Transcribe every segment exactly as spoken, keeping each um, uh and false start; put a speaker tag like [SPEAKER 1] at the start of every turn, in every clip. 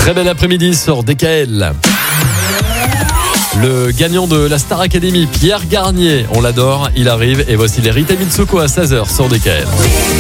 [SPEAKER 1] Très bel après-midi sur D K L. Le gagnant de la Star Academy, Pierre Garnier, on l'adore, il arrive. Et voici les Rita Mitsouko à seize heures sur D K L.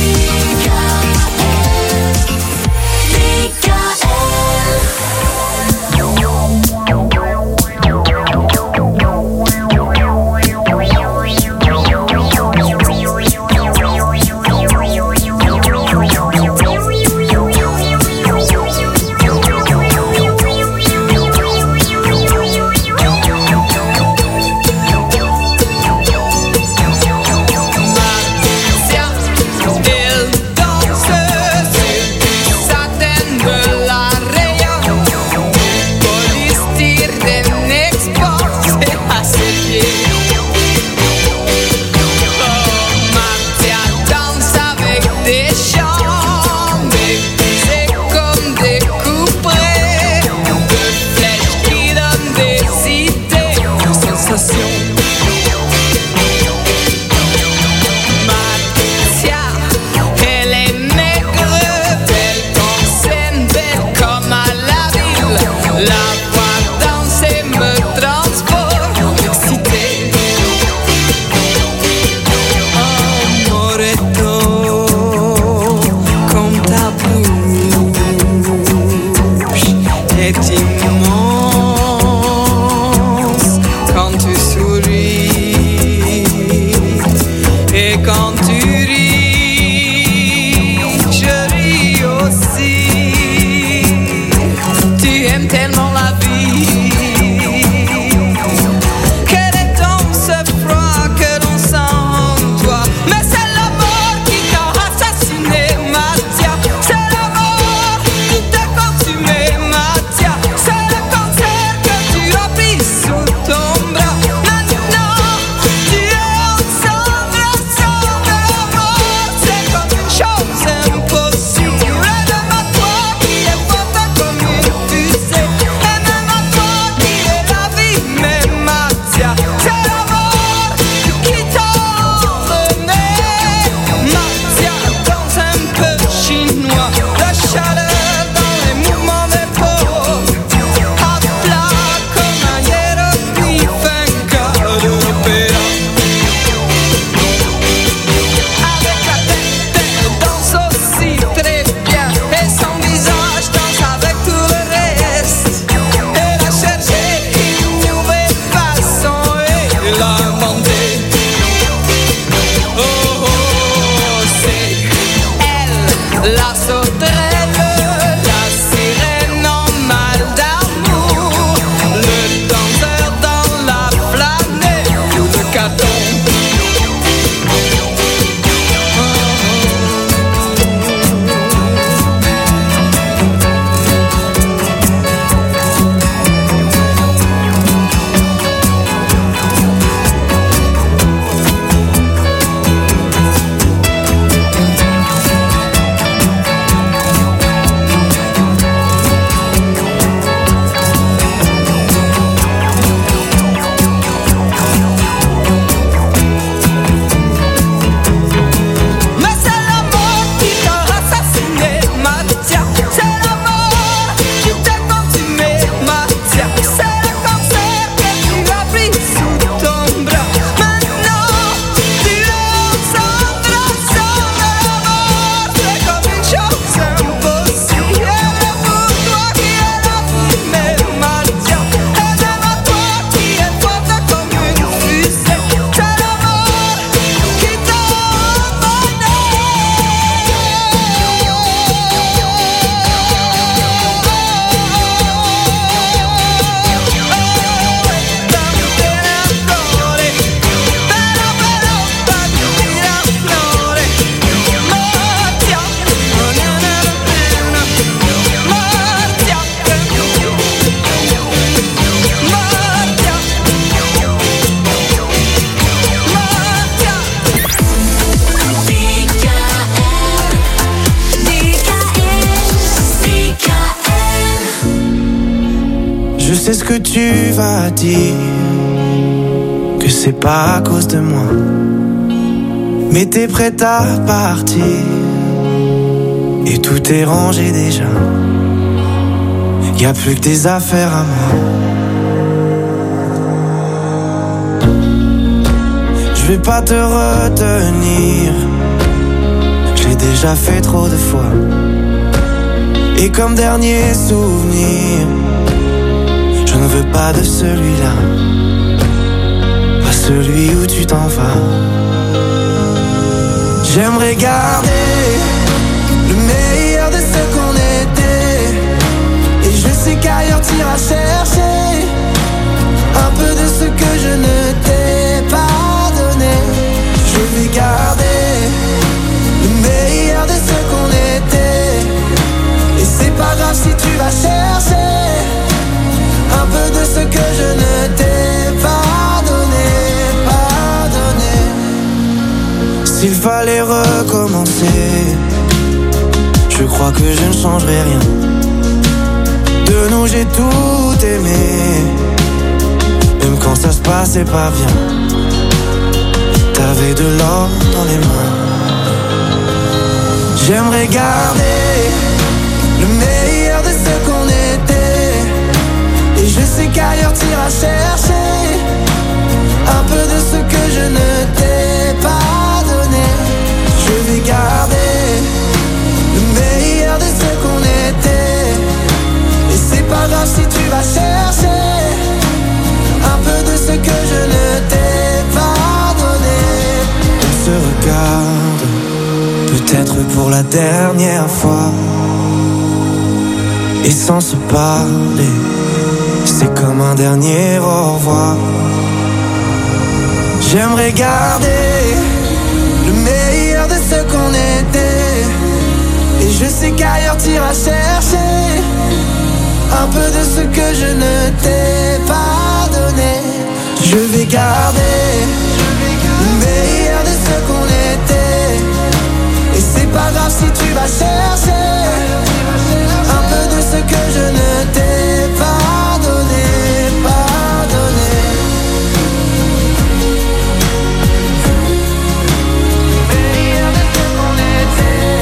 [SPEAKER 2] sais ce que tu vas dire, que c'est pas à cause de moi, mais t'es prête à partir, et tout est rangé déjà. y a plus que des affaires à moi. Je vais pas te retenir, je l'ai déjà fait trop de fois. Et comme dernier souvenir, je ne veux pas de celui-là, pas celui où tu t'en vas. J'aimerais garder le meilleur de ce qu'on était, et je sais qu'ailleurs t'iras chercher un peu de ce que je ne t'ai pas donné. Je vais garder le meilleur de ce qu'on était, et c'est pas grave si tu vas chercher un peu de ce que je ne t'ai pas donné, pas donné. S'il fallait recommencer, je crois que je ne changerai rien. De nous j'ai tout aimé, même quand ça se passait pas bien. T'avais de l'or dans les mains. J'aimerais garder le meilleur de ce qu'on était, et je sais qu'ailleurs t'iras chercher un peu de ce que je ne t'ai pas donné. Je vais garder le meilleur de ce qu'on était, et c'est pas grave si tu vas chercher un peu de ce que je ne t'ai pas donné. On se regarde, peut-être pour la dernière fois, et sans se parler, c'est comme un dernier au revoir. J'aimerais garder le meilleur de ce qu'on était, et je sais qu'ailleurs t'iras chercher un peu de ce que je ne t'ai pas donné. Je vais garder le meilleur de ce qu'on était, et c'est pas grave si tu vas chercher un peu de ce que je ne t'ai pas donné, pas donné. Meilleur de ce qu'on était,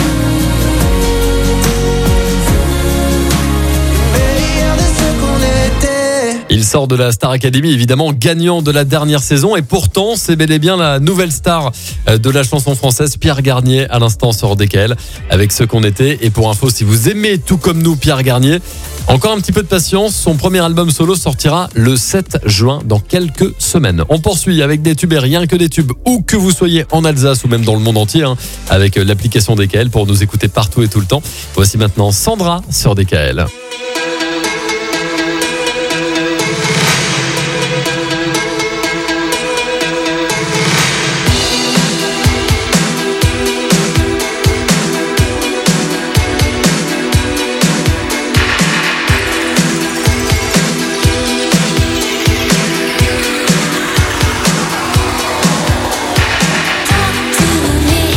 [SPEAKER 2] meilleur de ce qu'on était.
[SPEAKER 1] Il sort de la Star Academy, évidemment gagnant de la dernière saison, et pourtant c'est bel et bien la nouvelle star de la chanson française, Pierre Garnier, à l'instant sur D K L avec Ce qu'on était. Et pour info, si vous aimez tout comme nous Pierre Garnier, encore un petit peu de patience, son premier album solo sortira le sept juin, dans quelques semaines. On poursuit avec des tubes et rien que des tubes, où que vous soyez en Alsace ou même dans le monde entier, hein, avec l'application D K L pour nous écouter partout et tout le temps. Voici maintenant Sandra sur D K L.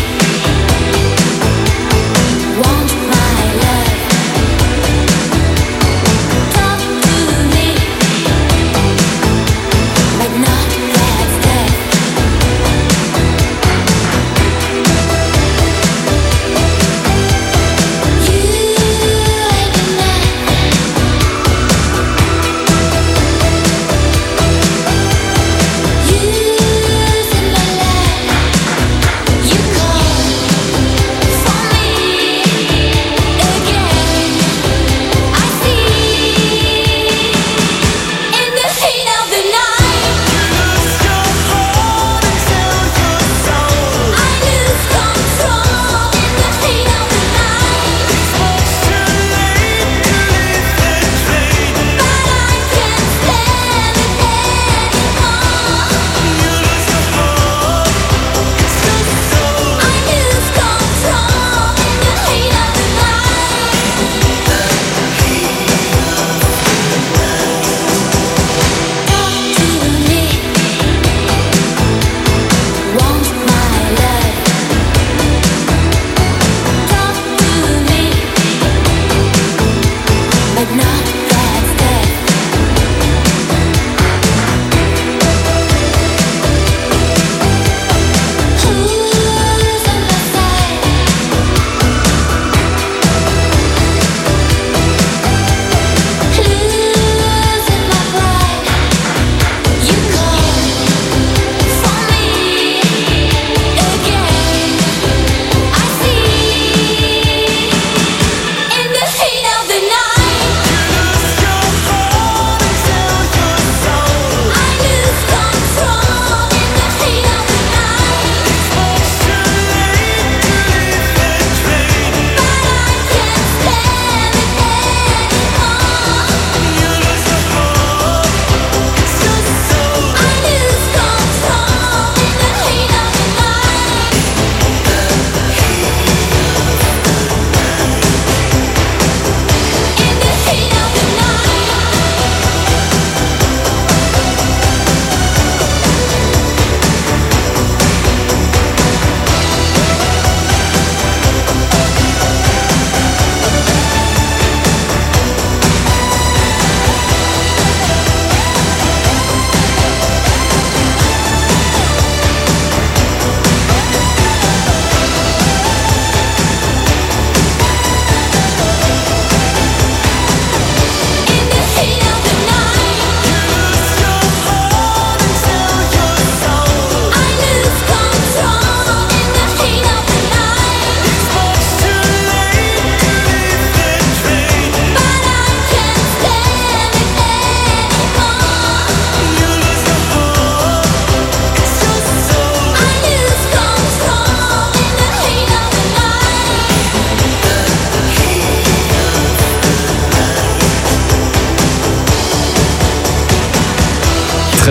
[SPEAKER 3] Want my love.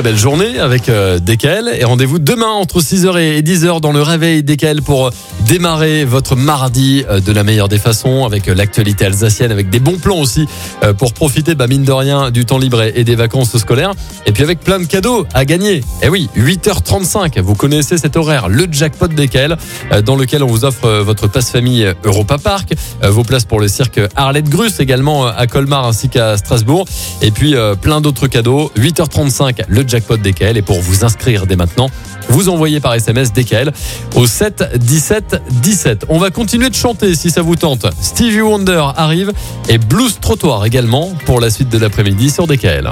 [SPEAKER 1] très belle journée avec euh, D K L et rendez-vous demain entre six heures et dix heures dans le réveil D K L pour euh, démarrer votre mardi euh, de la meilleure des façons avec euh, l'actualité alsacienne, avec des bons plans aussi euh, pour profiter, bah, mine de rien, du temps libre et, et des vacances scolaires. Et puis avec plein de cadeaux à gagner. Eh oui, huit heures trente-cinq, vous connaissez cet horaire, le jackpot D K L, euh, dans lequel on vous offre euh, votre passe famille Europa Park, euh, vos places pour le cirque Arlette Gruss également euh, à Colmar ainsi qu'à Strasbourg. Et puis euh, plein d'autres cadeaux. huit heures trente-cinq, le jackpot D K L. Et pour vous inscrire dès maintenant, vous envoyez par S M S D K L au sept dix-sept dix-sept. On va continuer de chanter si ça vous tente. Stevie Wonder arrive et Blues Trottoir également pour la suite de l'après-midi sur D K L.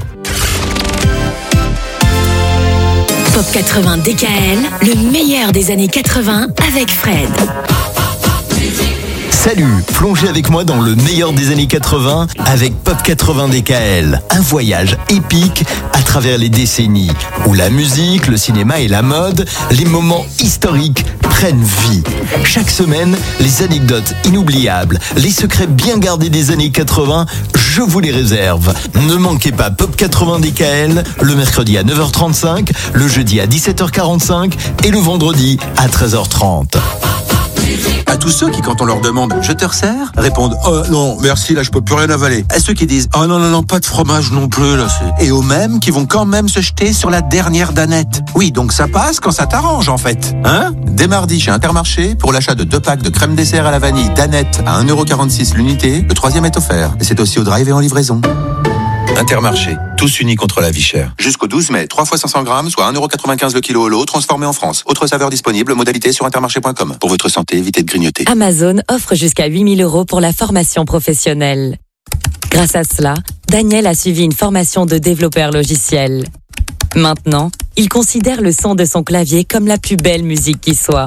[SPEAKER 3] Pop quatre-vingts D K L, le meilleur des années quatre-vingts avec Fred.
[SPEAKER 4] Salut, plongez avec moi dans le meilleur des années quatre-vingts avec Pop quatre-vingts D K L. Un voyage épique à travers les décennies où la musique, le cinéma et la mode, les moments historiques prennent vie. Chaque semaine, les anecdotes inoubliables, les secrets bien gardés des années quatre-vingts, je vous les réserve. Ne manquez pas Pop quatre-vingts D K L le mercredi à neuf heures trente-cinq, le jeudi à dix-sept heures quarante-cinq et le vendredi à treize heures trente.
[SPEAKER 5] À tous ceux qui, quand on leur demande « Je te resserre ?» répondent « Oh non, merci, là je peux plus rien avaler ». À ceux qui disent « Oh non, non, non, pas de fromage non plus, là c'est... » Et aux mêmes qui vont quand même se jeter sur la dernière danette. Oui, donc ça passe quand ça t'arrange en fait. Hein ? Dès mardi chez Intermarché, pour l'achat de deux packs de crème dessert à la vanille danette à un euro quarante-six l'unité, le troisième est offert. Et c'est aussi au drive et en livraison. Intermarché, tous unis contre la vie chère. Jusqu'au douze mai, trois fois cinq cents grammes, soit un euro quatre-vingt-quinze le kilo au lot, transformé en France. Autre saveur disponible, modalité sur intermarché point com. Pour votre santé, évitez de grignoter.
[SPEAKER 3] Amazon offre jusqu'à huit mille euros pour la formation professionnelle. Grâce à cela, Daniel a suivi une formation de développeur logiciel. Maintenant, il considère le son de son clavier comme la plus belle musique qui soit.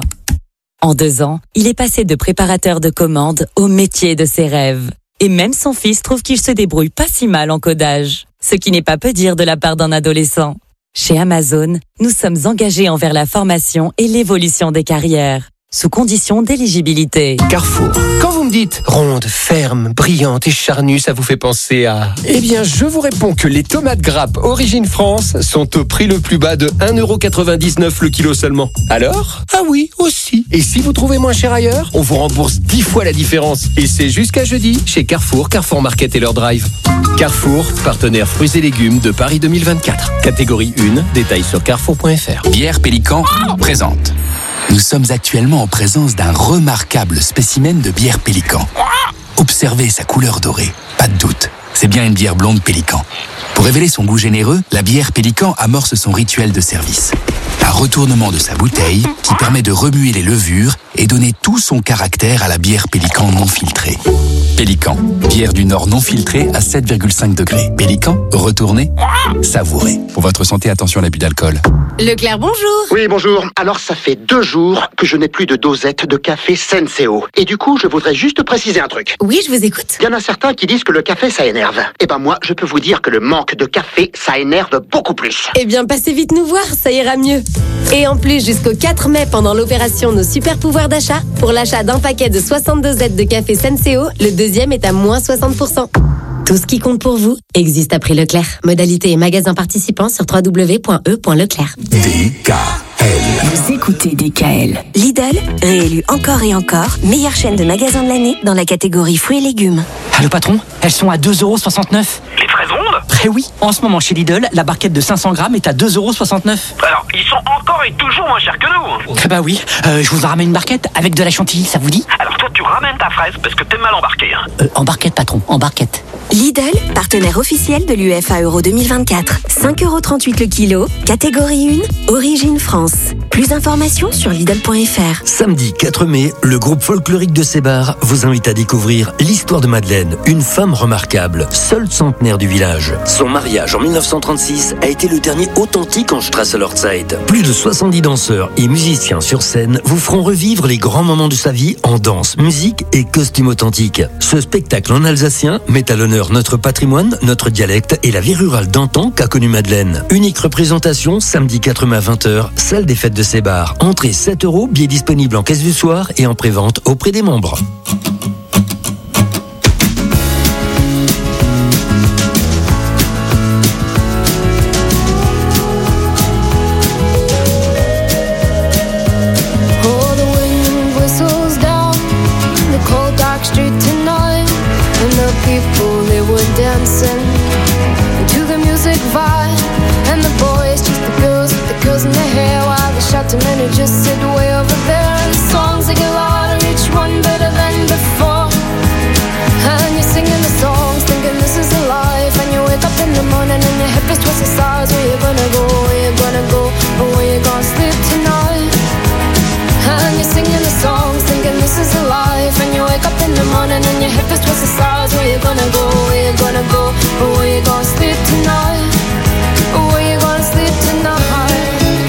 [SPEAKER 3] En deux ans, il est passé de préparateur de commandes au métier de ses rêves. Et même son fils trouve qu'il se débrouille pas si mal en codage. Ce qui n'est pas peu dire de la part d'un adolescent. Chez Amazon, nous sommes engagés envers la formation et l'évolution des carrières, sous condition d'éligibilité.
[SPEAKER 6] Carrefour. Quand vous me dites ronde, ferme, brillante et charnue, ça vous fait penser à... Eh bien, je vous réponds que les tomates grappes Origine France sont au prix le plus bas de un euro quatre-vingt-dix-neuf le kilo seulement. Alors ? Ah oui, aussi. Et si vous trouvez moins cher ailleurs, on vous rembourse dix fois la différence. Et c'est jusqu'à jeudi chez Carrefour, Carrefour Market et leur drive. Carrefour, partenaire fruits et légumes de Paris deux mille vingt-quatre. Catégorie un, détails sur carrefour point f r.
[SPEAKER 7] Bière Pélican présente. Nous sommes actuellement en présence d'un remarquable spécimen de bière Pélican. Observez sa couleur dorée, pas de doute, c'est bien une bière blonde Pélican. Pour révéler son goût généreux, la bière Pélican amorce son rituel de service. Un retournement de sa bouteille qui permet de remuer les levures et donner tout son caractère à la bière Pélican non filtrée. Pélican, bière du Nord non filtrée à sept virgule cinq degrés. Pélican, retournez, savourez. Pour votre santé, attention à l'abus d'alcool.
[SPEAKER 8] Leclerc, bonjour.
[SPEAKER 9] Oui, bonjour. Alors, ça fait deux jours que je n'ai plus de dosette de café Senseo. Et du coup, je voudrais juste préciser un truc.
[SPEAKER 8] Oui, je vous écoute.
[SPEAKER 9] Il y en a certains qui disent que le café, ça énerve. Eh ben moi, je peux vous dire que le manque de café, ça énerve beaucoup plus.
[SPEAKER 8] Eh bien, passez vite nous voir, ça ira mieux. Et en plus, jusqu'au quatre mai, pendant l'opération Nos Super Pouvoirs d'achat, pour l'achat d'un paquet de soixante-deux Z de café Senseo, le deuxième est à moins soixante pour cent. Tout ce qui compte pour vous existe à prix Leclerc. Modalité et magasin participants sur w w w point e point leclerc.
[SPEAKER 7] D K L.
[SPEAKER 3] Vous écoutez D K L.
[SPEAKER 10] Lidl, réélu encore et encore, meilleure chaîne de magasins de l'année dans la catégorie fruits et légumes.
[SPEAKER 11] Allô patron, elles sont à deux euros soixante-neuf.
[SPEAKER 12] Les fraises rondes ?
[SPEAKER 11] Eh oui, en ce moment chez Lidl, la barquette de cinq cents grammes est à deux euros soixante-neuf.
[SPEAKER 12] Alors, ils sont encore et toujours moins chers que nous.
[SPEAKER 11] Eh bah oui, euh, je vous en ramène une barquette avec de la chantilly, ça vous dit ?
[SPEAKER 12] Alors toi, tu ramènes ta fraise parce que t'es mal embarqué. Hein.
[SPEAKER 11] Euh, en barquette patron, en barquette.
[SPEAKER 10] Lidl, partenaire officiel de l'U F A Euro deux mille vingt-quatre. cinq euros trente-huit le kilo, catégorie un, Origine France. Plus d'informations sur Lidl point f r.
[SPEAKER 4] Samedi quatre mai, le groupe folklorique de Sébar vous invite à découvrir l'histoire de Madeleine, une femme remarquable, seule centenaire du village. Son mariage en mille neuf cent trente-six a été le dernier authentique en Strasse-Lordzeit. Plus de soixante-dix danseurs et musiciens sur scène vous feront revivre les grands moments de sa vie en danse, musique et costume authentique. Ce spectacle en alsacien met à l'honneur notre patrimoine, notre dialecte et la vie rurale d'antan qu'a connue Madeleine. Unique représentation, samedi quatre mai à vingt heures, salle des fêtes de Sébar. Entrée sept euros, billets disponibles en caisse du soir et en prévente auprès des membres.
[SPEAKER 13] the morning and your hip is twisted sides. Where you gonna go, where you gonna go, where you gonna sleep tonight, where you gonna sleep tonight.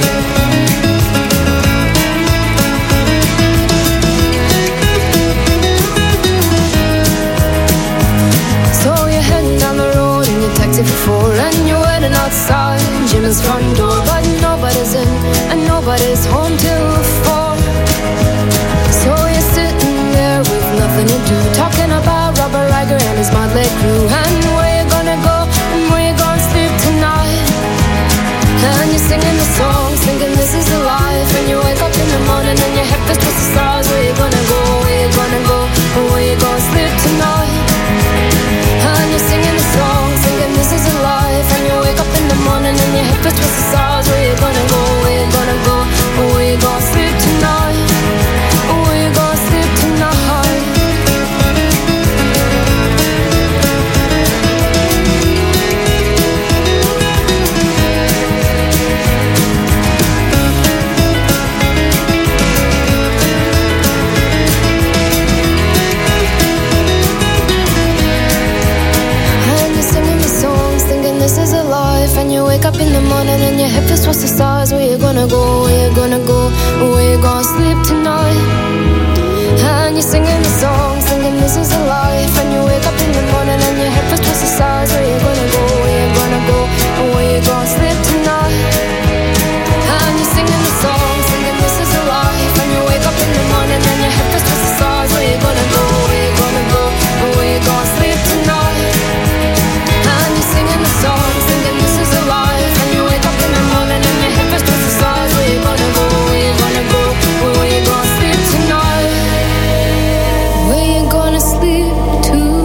[SPEAKER 13] So you're heading down the road in your taxi for four, and you're waiting outside Jim's front door, but nobody's in and nobody's home till four. So you're sitting there with nothing to do, talking about Robert Riger and his motley crew, and where you gonna go and where you gonna sleep tonight. And you're singing the songs, thinking this is the life. And you wake up in the morning and your head feels twisted the stars. Where you gonna go, where you gonna go, where you gonna sleep tonight. And you're singing the songs, thinking this is a life. And you wake up in the morning and your head feels twisted the stars. Where you gonna go, where you gonna go, where you gonna sleep tonight, where you gonna sleep tonight. This is a life, and you wake up in the morning and your hip is towards the stars. Where you gonna go, where you gonna go, where you gonna sleep tonight. And you're singing the song, singing this is a life. And you wake up in the morning and your hip is towards the stars. Where you gonna go, where you gonna go, where you gonna sleep tonight. And you're singing the song, singing this is a life. And you wake up in the morning and your hip is towards the stars. Where you gonna go, where you gonna go, where you gonna sleep tonight. And you're singing the song, singing this is a life. And you wake up in the morning and your hip is towards the stars. Where you gonna go, where you gonna go, where you gonna sleep tonight, where you gonna sleep tonight.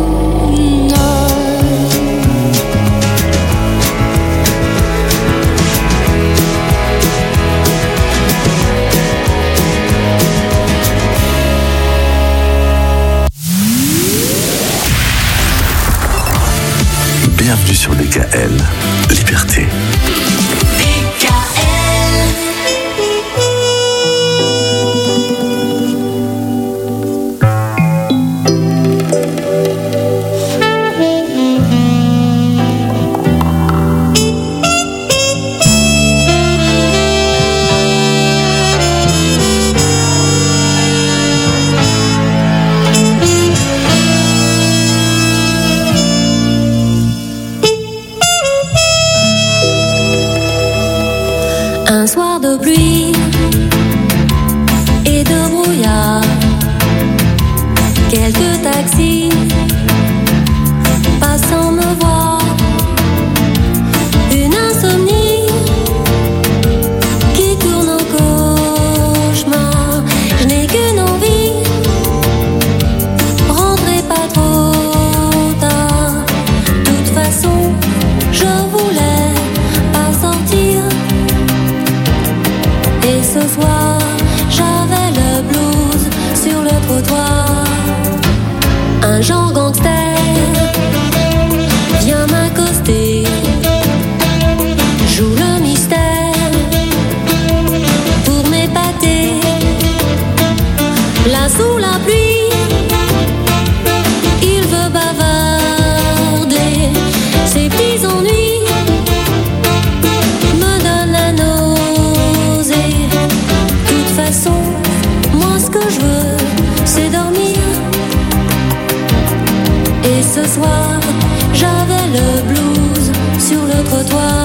[SPEAKER 14] Bienvenue sur D K L, Liberté.
[SPEAKER 13] Un soir de pluie et de brouillard, quelques taxis passant me voir, une insomnie qui tourne au cauchemar. Je n'ai qu'une envie, rentrez pas trop tard. De toute façon, je voulais pas sortir. Et ce soir, j'avais le blues sur le trottoir. Un genre gangster vient m'accoster, joue le mystère pour m'épater. Là sous la pluie, il veut bavarder. Ses petits ennuis me donnent la nausée. De toute façon, moi ce que je veux, c'est dormir. Et ce soir, j'avais le blues sur le trottoir.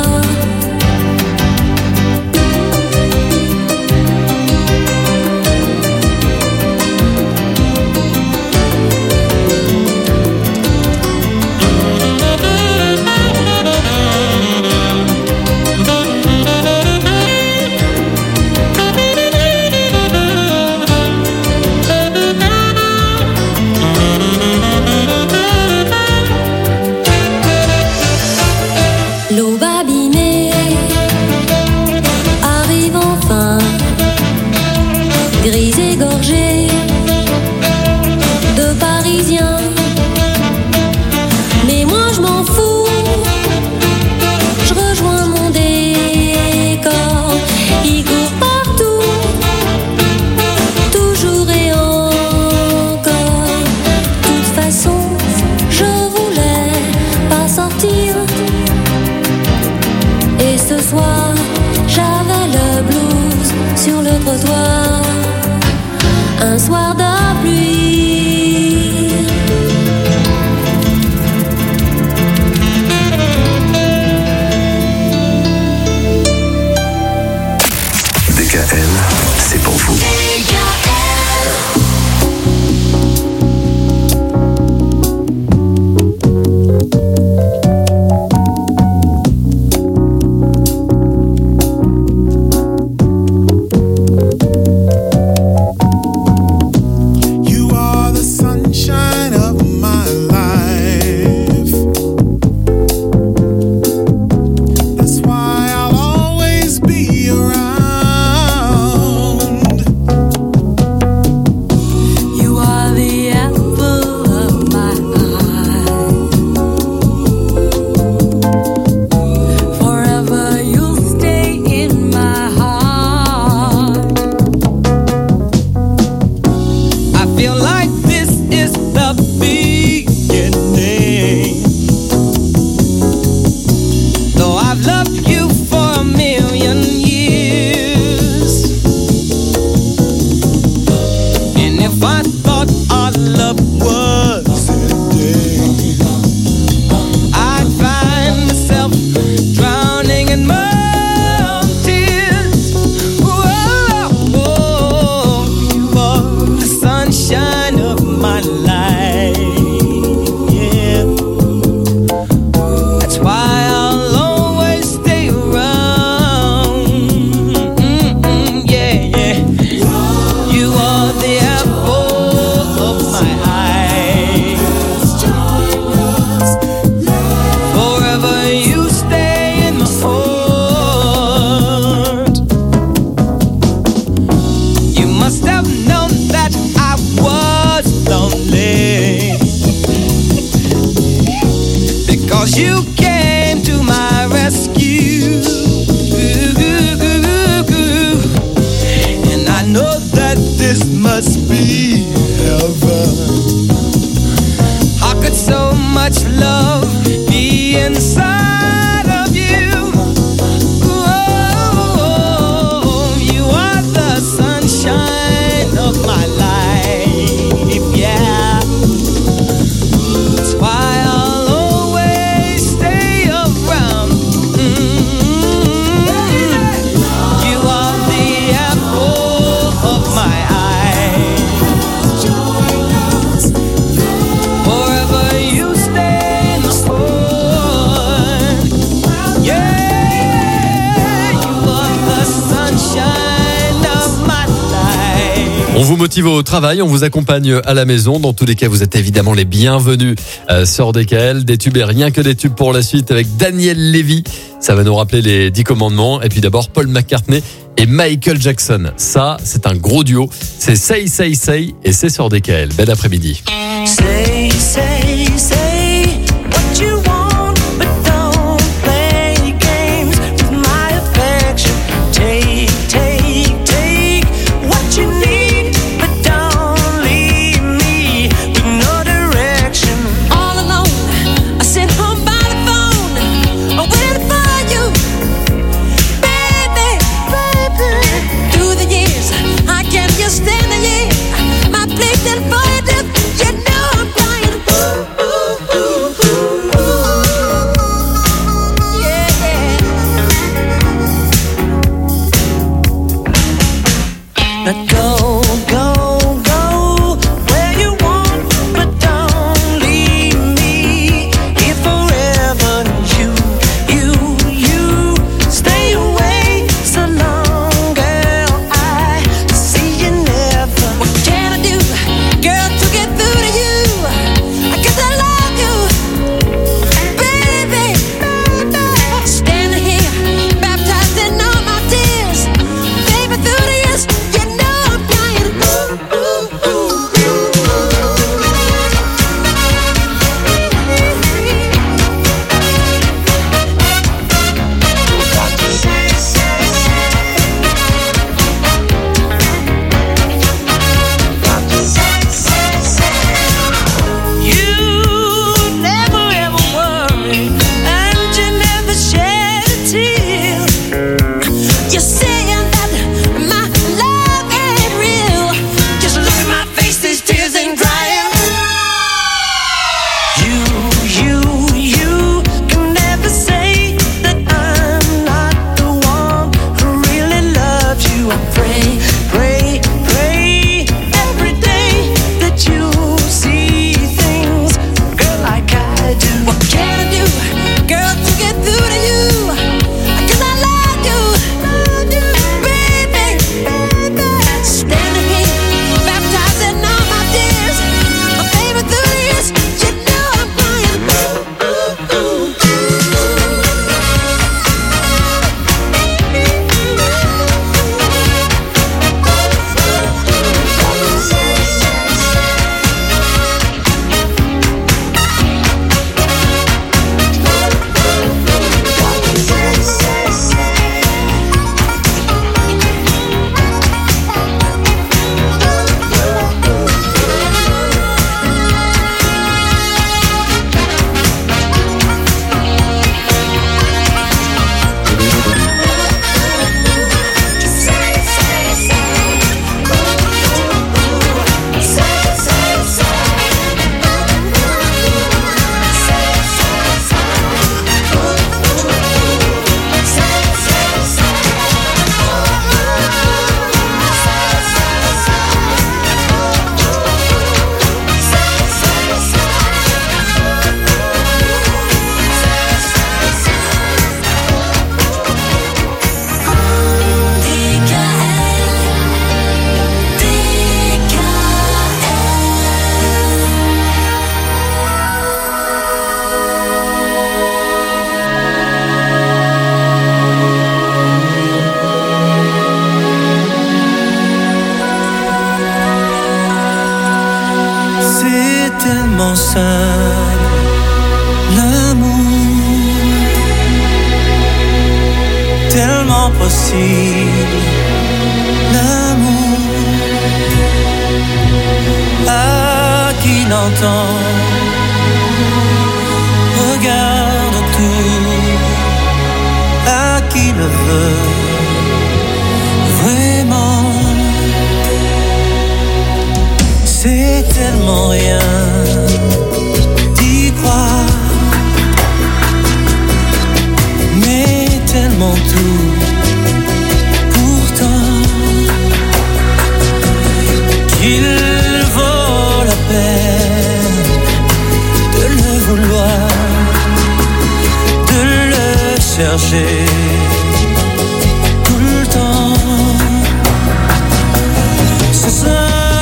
[SPEAKER 13] L'aube abîmée arrive enfin, grise et gorgée de Parisiens. Mais moi je m'en fous, je rejoins mon décor. Il court partout, toujours et encore.
[SPEAKER 2] If I thought our love was ending, I'd find myself drowning in my own tears. Whoa, whoa, you are the sunshine of my life. Yeah, that's why I'll always stay around. Mm-mm, yeah, yeah. You are the apple of my eye. Forever you stay in my heart. You must have known that I was lonely, because you came to my rescue. And I know that this must be heaven. How could so much love be inside of you? Oh, you are the sunshine of my life, yeah. That's why I'll always stay around. Mm-hmm. You are the apple of my eye. Forever you stay in my heart. Yeah, you are the sunshine of my life.
[SPEAKER 1] On vous motive au travail, on vous accompagne à la maison. Dans tous les cas, vous êtes évidemment les bienvenus euh, sur D K L. Des tubes et rien que des tubes pour la suite avec Daniel Lévy. Ça va nous rappeler les dix commandements. Et puis d'abord, Paul McCartney et Michael Jackson. Ça, c'est un gros duo. C'est Say, Say, Say et c'est sur D K L. Bel après-midi.
[SPEAKER 2] Say, say, say what you want, but don't play games with my affection. Take, take, take what you need, but don't leave me with no direction.
[SPEAKER 15] All alone, I sit home by the phone, waiting for you, baby, baby. Through the years, I can't just stand the year. My place and for you, you know I'm dying. Ooh, ooh, ooh, ooh, ooh. Yeah, yeah.
[SPEAKER 2] Now go, go, go where you want, but don't leave me here forever. You, you, you stay away so long, girl. I see you never.
[SPEAKER 15] What can I do, girl, to get through to you? I guess I love you, baby, baby. Standing here, baptized in all my tears, baby, through the years, you know I'm dying.
[SPEAKER 2] tellement simple, l'amour, tellement possible, l'amour, à qui l'entend, regarde tout, à qui le veut, vraiment. C'est tellement rien d'y croire, mais tellement tout pourtant qu'il vaut la peine de le vouloir, de le chercher tout le temps. Ce sera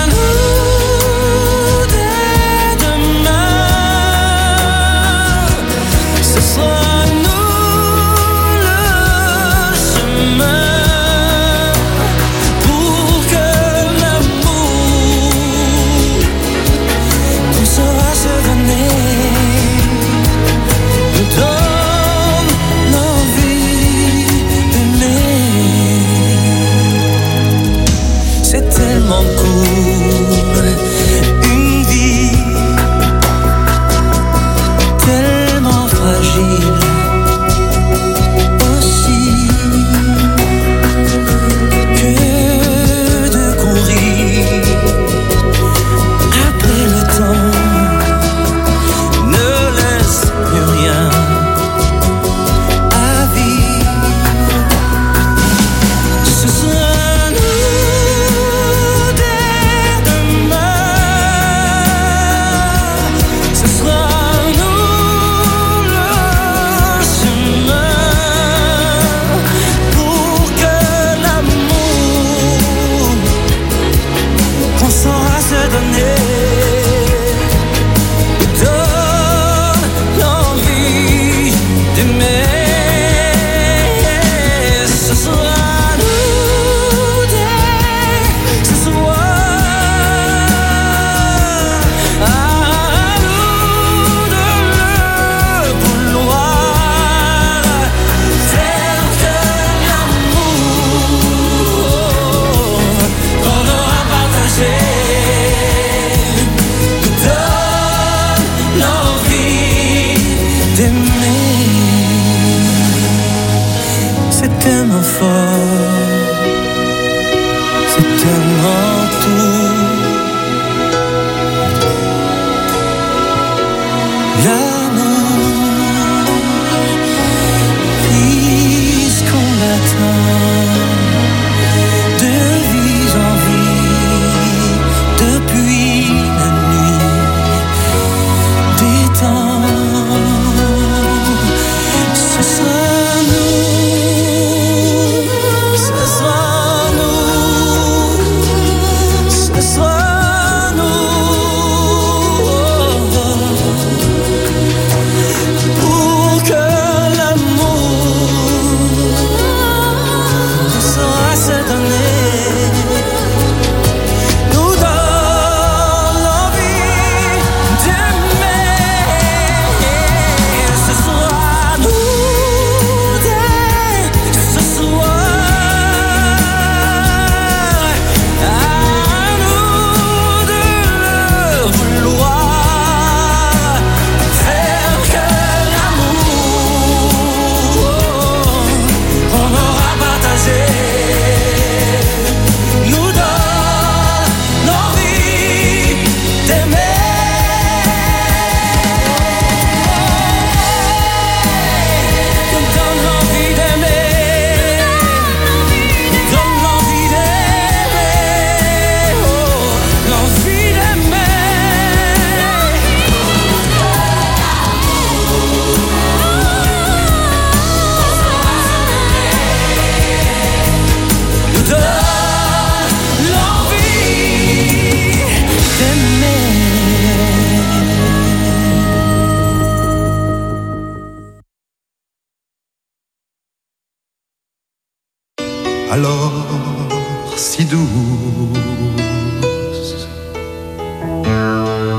[SPEAKER 16] alors si douce que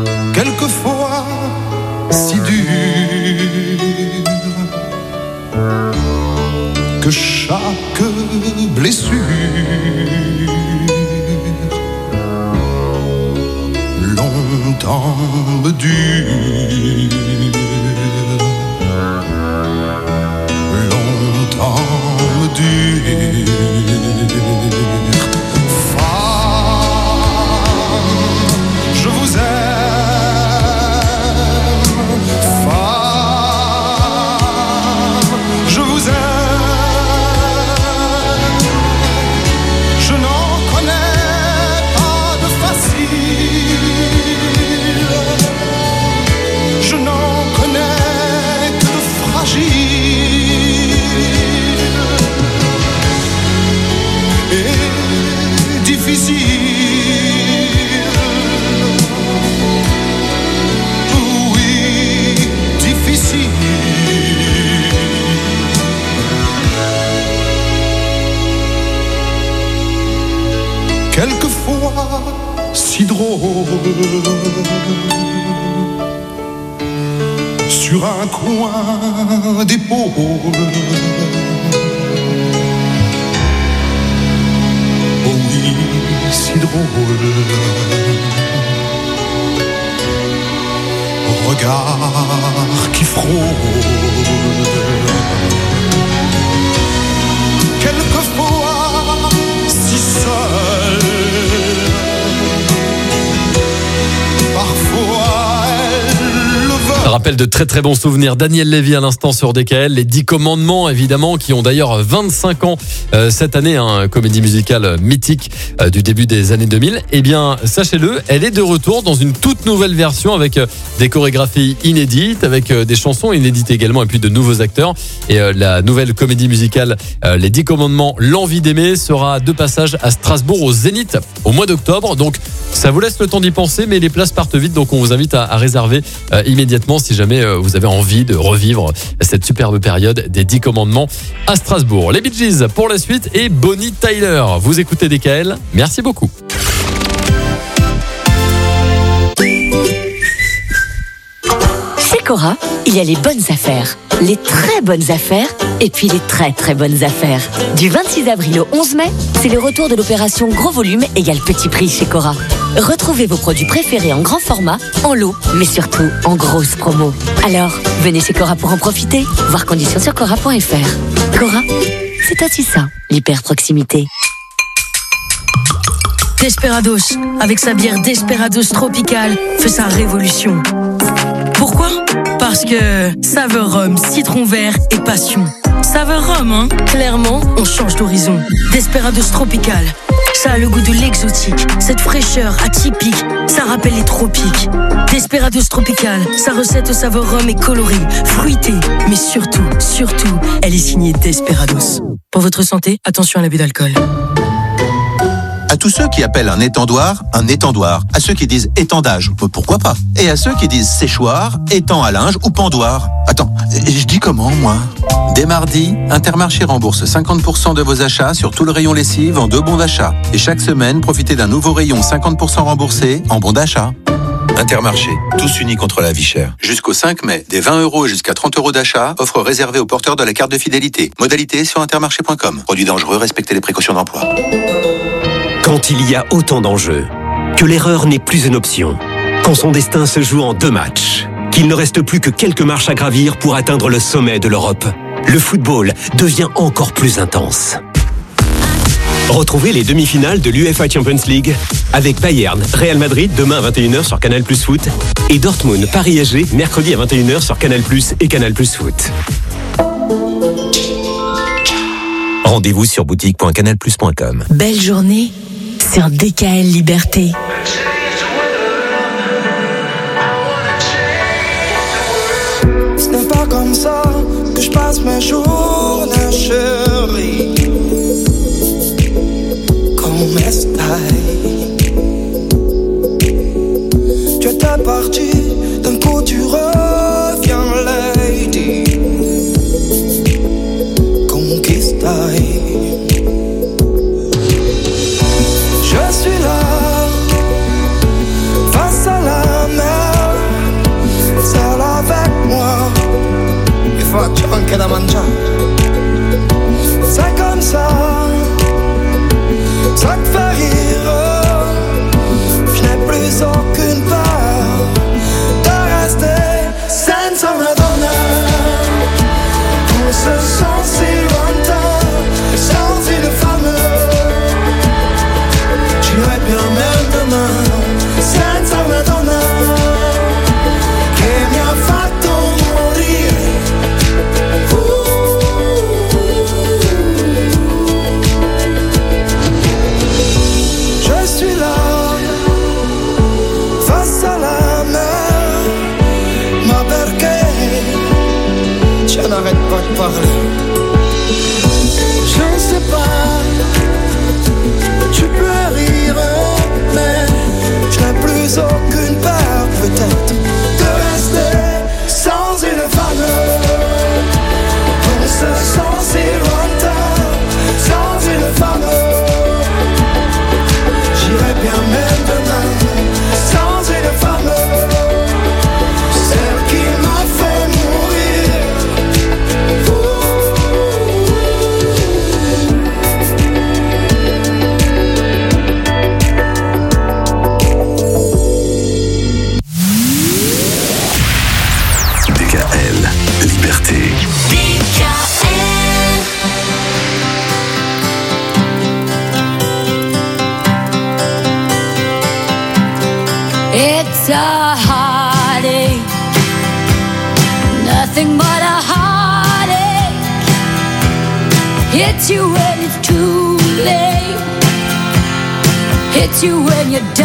[SPEAKER 16] quelquefois si dur que chaque blessure longtemps me dure, longtemps me dure. Je vous aime, femme, je vous aime. Je n'en connais pas de facile, je n'en connais que de fragile et difficile. Quelquefois si drôle, sur un coin d'épaule. Oh oui, si drôle. Regard qui frôle. Quelquefois si seul, parfois elle le veut.
[SPEAKER 1] Rappel de très très bons souvenirs. Daniel Lévy à l'instant sur D K L. Les dix commandements évidemment qui ont d'ailleurs vingt-cinq ans euh, cette année, hein, comédie musicale mythique euh, du début des années deux mille. Eh bien sachez-le, elle est de retour dans une toute nouvelle version avec euh, des chorégraphies inédites, avec euh, des chansons inédites également et puis de nouveaux acteurs. Et euh, la nouvelle comédie musicale euh, Les dix commandements, l'envie d'aimer sera de passage à Strasbourg au Zénith au mois d'octobre. Donc ça vous laisse le temps d'y penser, mais les places partent vite, donc on vous invite à, à réserver euh, immédiatement si jamais euh, vous avez envie de revivre cette superbe période des dix commandements à Strasbourg. Les Bee Gees pour la suite et Bonnie Tyler. Vous écoutez D K L, merci beaucoup.
[SPEAKER 17] Chez Cora, il y a les bonnes affaires, les très bonnes affaires et puis les très très bonnes affaires. Du vingt-six avril au onze mai, c'est le retour de l'opération Gros Volume égale Petit Prix chez Cora. Retrouvez vos produits préférés en grand format, en lot, mais surtout en grosse promo. Alors, venez chez Cora pour en profiter. Voir conditions sur cora point f r. Cora, c'est aussi ça, l'hyper proximité.
[SPEAKER 18] Desperados, avec sa bière Desperados Tropical, fait sa révolution. Pourquoi ? Parce que saveur rhum, citron vert et passion. Saveur rhum, hein ? Clairement, on change d'horizon. Desperados Tropical, ça a le goût de l'exotique, cette fraîcheur atypique, ça rappelle les tropiques. Desperados Tropical, sa recette au saveur rhum est colorée, fruitée, mais surtout, surtout, elle est signée Desperados. Pour votre santé, attention à l'abus d'alcool.
[SPEAKER 5] À tous ceux qui appellent un étendoir un étendoir, à ceux qui disent étendage, pourquoi pas, et à ceux qui disent séchoir, étang à linge ou pendoir. Attends, je dis comment moi ? Dès mardi, Intermarché rembourse cinquante pour cent de vos achats sur tout le rayon lessive en deux bons d'achat. Et chaque semaine, profitez d'un nouveau rayon cinquante pour cent remboursé en bons d'achat. Intermarché, tous unis contre la vie chère. Jusqu'au cinq mai, des vingt euros et jusqu'à trente euros d'achat, offre réservée aux porteurs de la carte de fidélité. Modalité sur intermarché point com. Produit dangereux, respectez les précautions d'emploi.
[SPEAKER 19] Quand il y a autant d'enjeux, que l'erreur n'est plus une option, quand son destin se joue en deux matchs, qu'il ne reste plus que quelques marches à gravir pour atteindre le sommet de l'Europe, le football devient encore plus intense. Retrouvez les demi-finales de l'UEFA Champions League avec Bayern, Real Madrid demain à vingt et une heures sur Canal Plus Foot et Dortmund, Paris S G mercredi à vingt et une heures sur Canal Plus et Canal Plus Foot. Rendez-vous sur boutique point canal plus point com.
[SPEAKER 18] Belle journée sur D K L Liberté.
[SPEAKER 2] Ce n'est pas comme ça que je passe mes journées, chérie. Comme estás? Tu étais parti, d'un coup tu reviens, lady. Conquistai. Je suis là, face à la mer. che da mangiare. C'est comme ça, ça te fait rire. Je n'ai plus aucune peur de rester senza una donna. On se sent si lointain, sans une femme. J'irai bien même demain, senza una donna che mi ha fatto morire. Je suis là, face à la mer, ma perché je n'arrête pas de parler. Je ne sais pas, tu peux rire, mais je n'ai plus aucune peur peut-être de rester sans une femme. On se sent si lointain, sans une femme. J'irai bien même demain, sans une femme. Celle qui m'a fait mourir.
[SPEAKER 14] D K L, liberté.
[SPEAKER 15] It's a heartache, nothing but a heartache. Hits you when it's too late, hits you when you're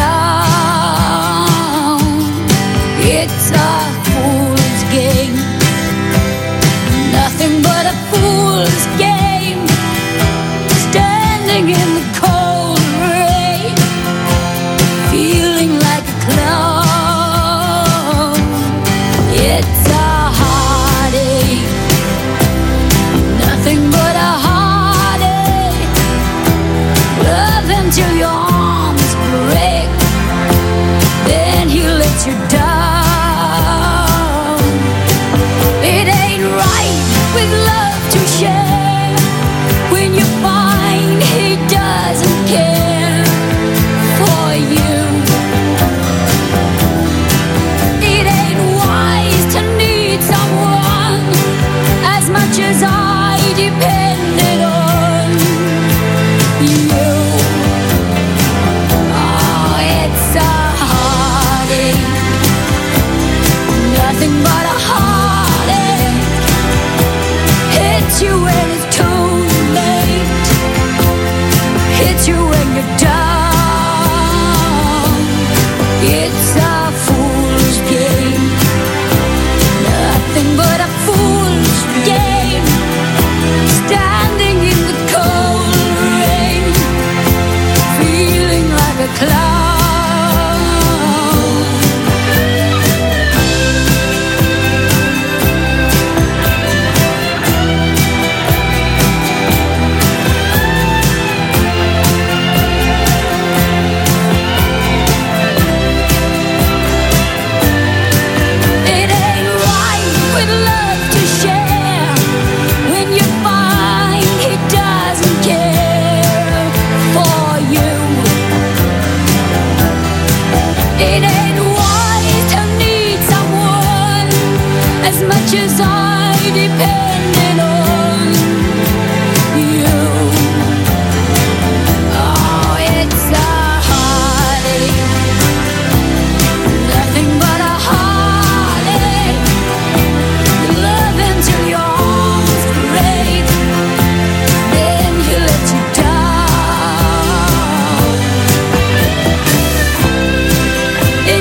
[SPEAKER 15] down. It's a fool's game, nothing but a fool's game. Standing in the cold rain, feeling like a clown. It's a heartache, nothing but a heartache. Love until your arms break, then he lets you down. It ain't right with love to share when you find he doesn't care for you. It ain't wise to need someone as much as I depended on you. Oh, it's a heartache, nothing but a heartache. Hits you when it's too late, hits you when you're down. It's a fool's game, nothing but a fool's game. Standing in the cold rain, feeling like a clown. It ain't right with love to share when you find he doesn't care for you. It ain't wise to need someone as much as I depended on you. Oh, it's a heartache, nothing but a heartache. Love until your arms break, then he lets you down.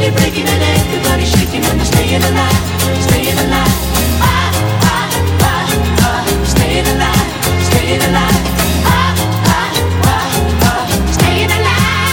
[SPEAKER 15] Everybody breaking and everybody shaking and they're staying alive, staying alive. Ah, ah, ah, ah, staying alive, staying alive. Ah, ah, ah, ah, staying alive.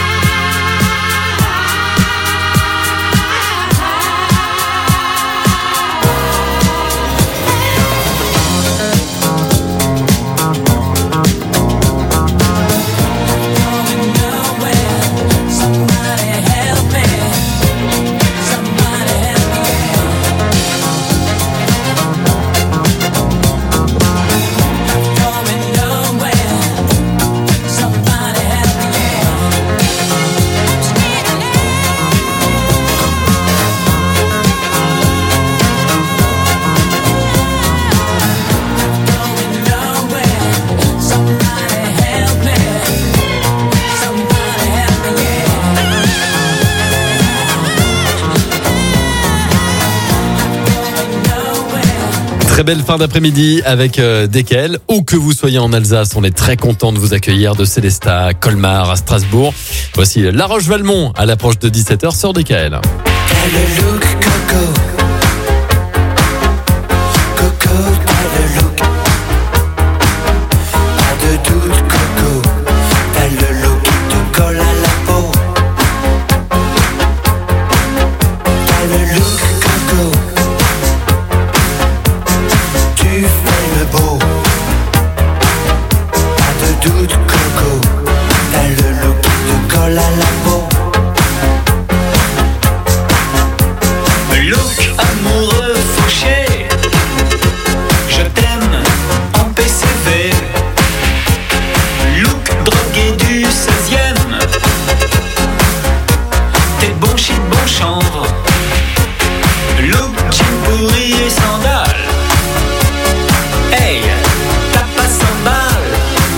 [SPEAKER 1] Très belle fin d'après-midi avec euh, D K L. Où que vous soyez en Alsace, on est très content de vous accueillir de Célestat à Colmar, à Strasbourg. Voici La Roche-Valmont à l'approche de dix-sept heures sur D K L.
[SPEAKER 2] Le look coco, coco, t'as le look. Pas de doute, coco, t'as le look qui te colle à la peau. T'as le look coco, tu fais le beau. Pas de doute, coco, t'as le look qui te colle à la peau.
[SPEAKER 15] Look amoureux fauché, je t'aime en P C V. Look drogué du seizième, t'es bon shit, bon chanvre. Look jean pourri et sandales. Hey, t'as pas cent balles.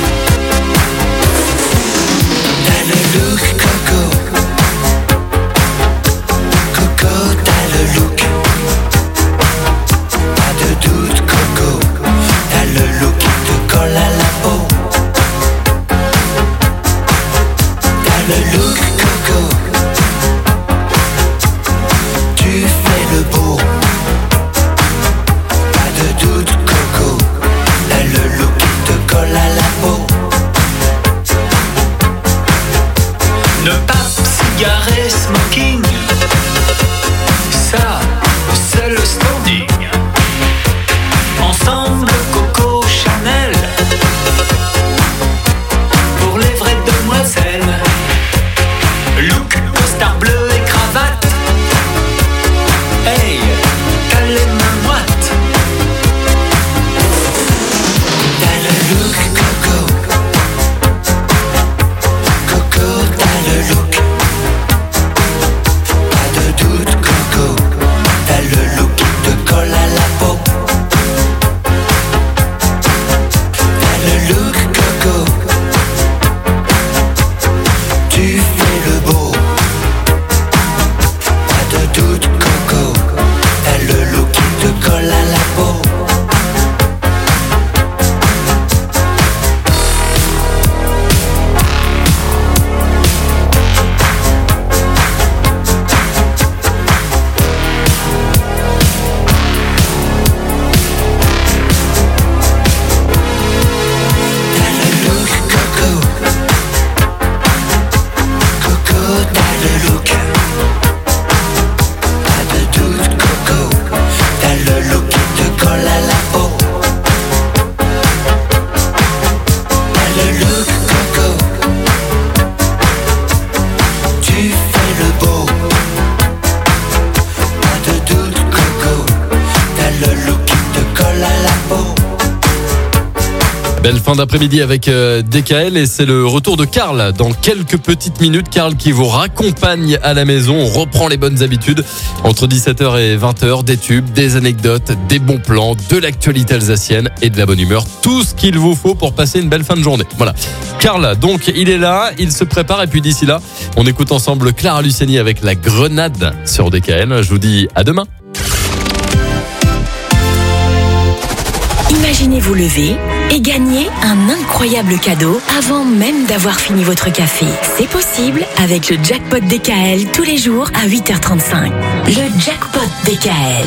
[SPEAKER 2] T'as le look coco, coco, t'as le look. Pas de doute, coco, t'as le look qui te colle à la peau. T'as le look coco, tu fais le beau. Pas de doute, coco, t'as le look qui te colle à la peau.
[SPEAKER 15] Ne pas cigarette, smoking, ça, c'est le standing. Ensemble, Coco Chanel, pour les vraies demoiselles. Look, costard bleu et cravate. Hey, t'as les mains moites.
[SPEAKER 2] T'as le look coco, coco, t'as le look. Pas de doute, coco, t'as le look qui te colle à la peau. T'as le look coco, tu fais le beau. Pas de doute, coco, t'as le look qui te colle à la peau. T'as le look coco, coco, t'as le look. Pas de doute, coco, t'as le look qui te colle à la peau. T'as le look coco, tu fais le beau. Pas de doute, coco, t'as le look qui te colle à la peau.
[SPEAKER 1] Belle fin d'après-midi avec euh, D K L et c'est le retour de Karl dans quelques petites minutes. Karl qui vous raccompagne à la maison. On reprend les bonnes habitudes entre dix-sept heures et vingt heures. Des tubes, des anecdotes, des bons plans, de l'actualité alsacienne et de la bonne humeur. Tout ce qu'il vous faut pour passer une belle fin de journée. Voilà. Karl, donc, il est là, il se prépare et puis d'ici là, on écoute ensemble Clara Luciani avec La Grenade sur D K L. Je vous dis à demain.
[SPEAKER 17] Imaginez vous lever et gagner un incroyable cadeau avant même d'avoir fini votre café. C'est possible avec le jackpot D K L tous les jours à huit heures trente-cinq. Le jackpot D K L.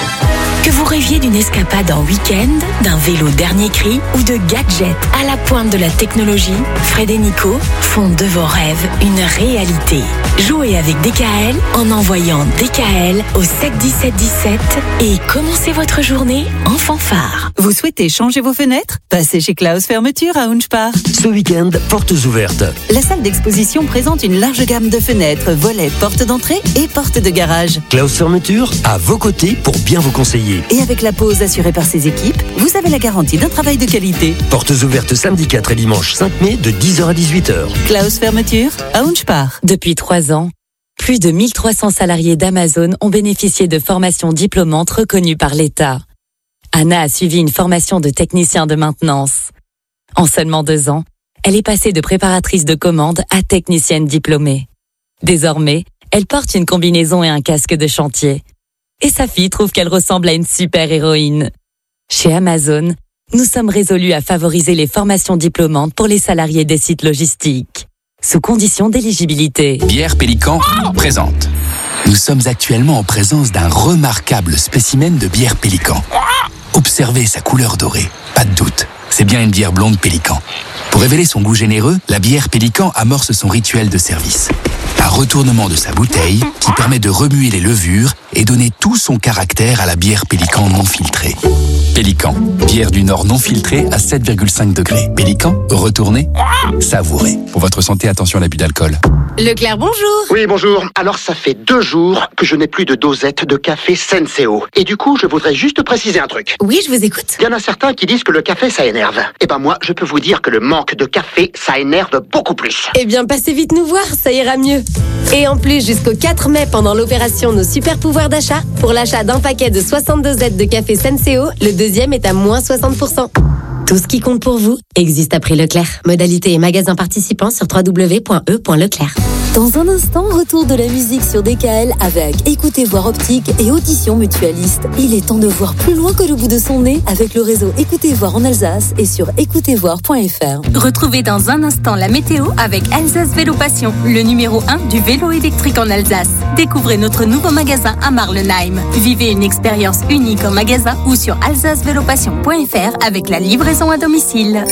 [SPEAKER 17] Que vous rêviez d'une escapade en week-end, d'un vélo dernier cri ou de gadgets à la pointe de la technologie, Fred et Nico font de vos rêves une réalité. Jouez avec D K L en envoyant D K L au sept dix-sept dix-sept et commencez votre journée en fanfare.
[SPEAKER 20] Vous souhaitez changer vos fenêtres? Passez chez Klaus Fermeture à Unspar.
[SPEAKER 4] Ce week-end, portes ouvertes.
[SPEAKER 20] La salle d'exposition présente une large gamme de fenêtres, volets, portes d'entrée et portes de garage.
[SPEAKER 4] Klaus Fermeture, à vos côtés pour bien vous conseiller.
[SPEAKER 20] Et avec la pause assurée par ses équipes, vous avez la garantie d'un travail de qualité.
[SPEAKER 4] Portes ouvertes samedi quatre et dimanche cinq mai de dix heures à dix-huit heures.
[SPEAKER 20] Klaus Fermeture à Unspar.
[SPEAKER 3] Depuis trois ans, plus de mille trois cents salariés d'Amazon ont bénéficié de formations diplômantes reconnues par l'État. Anna a suivi une formation de technicien de maintenance. En seulement deux ans, elle est passée de préparatrice de commande à technicienne diplômée. Désormais, elle porte une combinaison et un casque de chantier. Et sa fille trouve qu'elle ressemble à une super-héroïne. Chez Amazon, nous sommes résolus à favoriser les formations diplômantes pour les salariés des sites logistiques, sous condition d'éligibilité.
[SPEAKER 7] Bière Pélican présente. Nous sommes actuellement en présence d'un remarquable spécimen de bière Pélican. Observez sa couleur dorée, pas de doute, c'est bien une bière blonde Pélican. Pour révéler son goût généreux, la bière Pélican amorce son rituel de service. Un retournement de sa bouteille qui permet de remuer les levures et donner tout son caractère à la bière Pélican non filtrée. Pélican, bière du Nord non filtrée à sept virgule cinq degrés. Pélican, retournez, savourez. Pour votre santé, attention à l'abus d'alcool.
[SPEAKER 8] Leclerc, bonjour.
[SPEAKER 9] Oui, bonjour. Alors, ça fait deux jours que je n'ai plus de dosette de café Senseo. Et du coup, je voudrais juste préciser un truc.
[SPEAKER 8] Oui, je vous écoute.
[SPEAKER 9] Il y en a certains qui disent que le café, ça énerve. Eh ben moi, je peux vous dire que le manque de café, ça énerve beaucoup plus.
[SPEAKER 8] Eh bien, passez vite nous voir, ça ira mieux. Et en plus, jusqu'au quatre mai, pendant l'opération Nos Super Pouvoirs d'achat, pour l'achat d'un paquet de soixante-deux Z de café Senseo, le deuxième est à moins soixante pour cent. Tout ce qui compte pour vous existe à prix Leclerc. Modalité et magasin participants sur w w w point e point leclerc.
[SPEAKER 21] Dans un instant, retour de la musique sur D K L avec Écoutez Voir Optique et Audition Mutualiste. Il est temps de voir plus loin que le bout de son nez avec le réseau Écoutez Voir en Alsace et sur écoutez voir point f r.
[SPEAKER 22] Retrouvez dans un instant la météo avec Alsace Vélo Passion, le numéro un du vélo électrique en Alsace. Découvrez notre nouveau magasin à Marlenheim. Vivez une expérience unique en magasin ou sur alsace vélo passion point f r avec la livraison à domicile.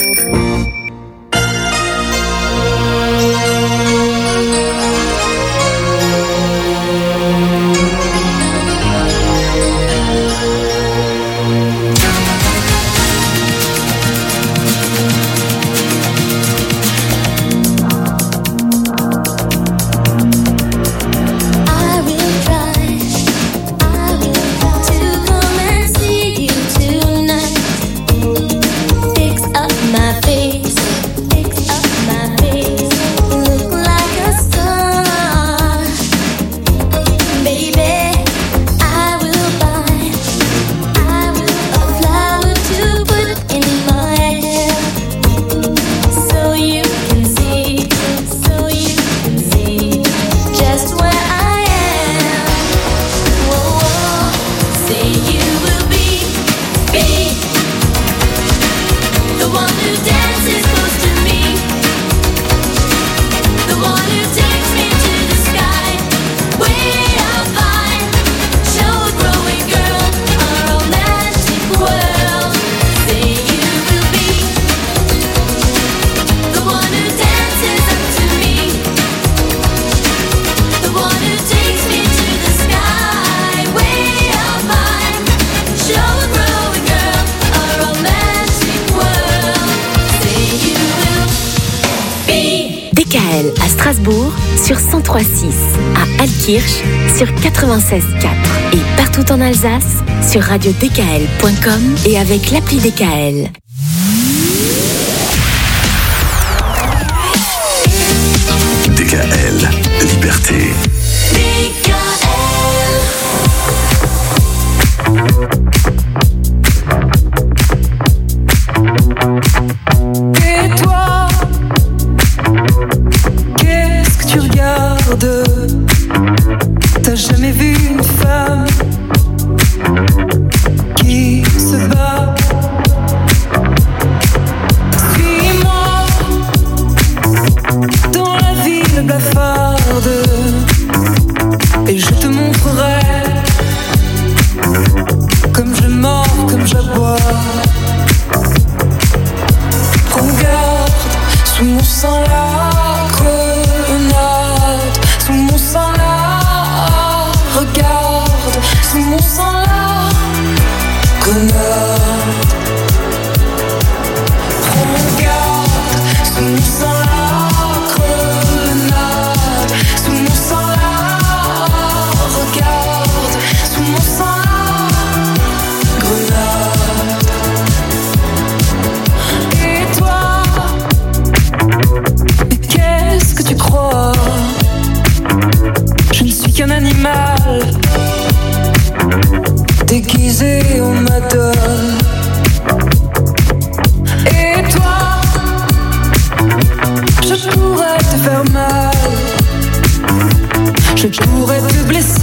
[SPEAKER 17] à Strasbourg sur cent trois virgule six, à Altkirch sur quatre-vingt-seize virgule quatre et partout en Alsace sur radio d k l point com et avec l'appli D K L.
[SPEAKER 14] D K L, liberté.
[SPEAKER 2] Et toi, qu'est-ce que tu regardes? T'as jamais vu une femme qui se bat
[SPEAKER 13] Regarde, sous mon sang là, grenade. Regarde, sous mon sang là, grenade. Sous mon sang là, regarde, sous mon sang là, grenade. Et toi, qu'est-ce que tu crois? Je ne suis qu'un animal déguisé en madone. Et toi, je pourrais te faire mal, je pourrais te blesser.